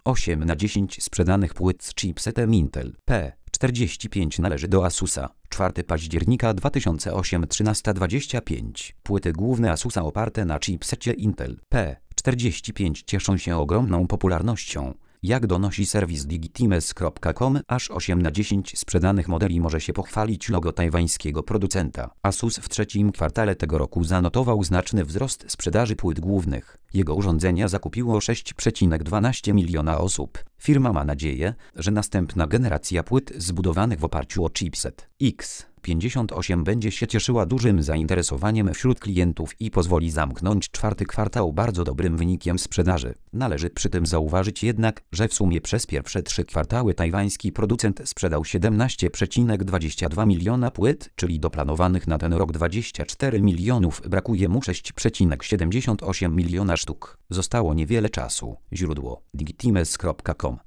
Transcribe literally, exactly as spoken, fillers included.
osiem na dziesięć sprzedanych płyt z chipsetem Intel P czterdzieści pięć należy do Asusa. czwartego października dwa tysiące ósmego trzynaście dwadzieścia pięć. Płyty główne Asusa oparte na chipsecie Intel P czterdzieści pięć cieszą się ogromną popularnością. Jak donosi serwis digitimes kropka com, aż osiem na dziesięć sprzedanych modeli może się pochwalić logo tajwańskiego producenta. Asus w trzecim kwartale tego roku zanotował znaczny wzrost sprzedaży płyt głównych. Jego urządzenia zakupiło sześć przecinek dwanaście miliona osób. Firma ma nadzieję, że następna generacja płyt zbudowanych w oparciu o chipset X pięćdziesiąt osiem będzie się cieszyła dużym zainteresowaniem wśród klientów i pozwoli zamknąć czwarty kwartał bardzo dobrym wynikiem sprzedaży. Należy przy tym zauważyć jednak, że w sumie przez pierwsze trzy kwartały tajwański producent sprzedał siedemnaście przecinek dwadzieścia dwa miliona płyt, czyli do planowanych na ten rok dwadzieścia cztery milionów brakuje mu sześć przecinek siedemdziesiąt osiem miliona sztuk. Zostało niewiele czasu. Źródło digitimes kropka com